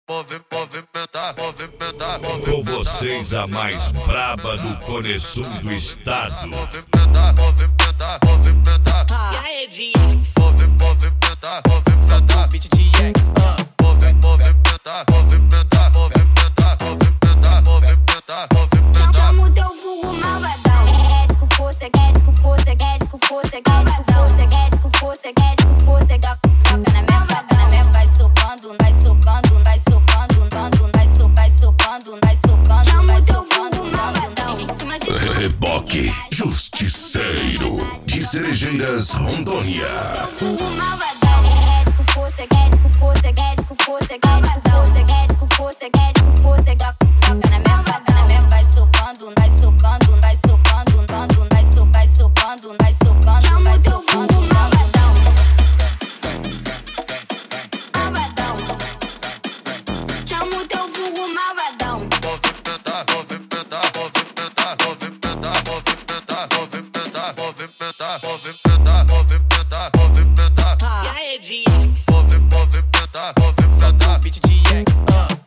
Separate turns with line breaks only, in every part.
Com vocês a mais braba do Cone Sul do estado.
E aí, DX? Solta o beat DX.
Chama o teu vulgo malvadão. É com força, é com força, é com força, é com força, é com força, é com força, toca na minha, vai socando, vai socando, vai socando, vai socando, vai socando. Chama o teu vulgo malvadão. Em cima de
Reboque Justiceiro de Cerejeiras, Rondônia.
teu vulgo malvadão. É com força, é com força, é com força, é com força, é com força, toca na minha, vai socando, vai socando, vai socando, vai socando, vai socando. Chama o teu vulgo malvadão. Malvadão. Chama o teu vulgo malvadão.
E aí, DX? Solta o beat DX.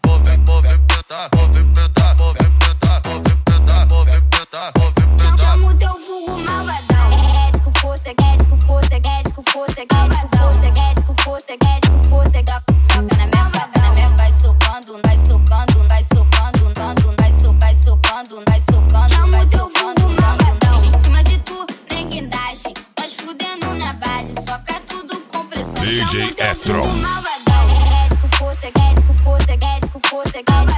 Chama o teu vulgo malvadão. É com força, é com força, é com força, é com força, é com força, toca na minha, vai socando, vai socando, vai socando, vai socando, vai socando. Chama o teu vulgo malvadão. Em cima de tu, nem guindaste, nós fudendo na base, soca tudo com pressão.
DJ
Chama o teu
Etron.
vulgo malvadão. É com força, é com força, é com força,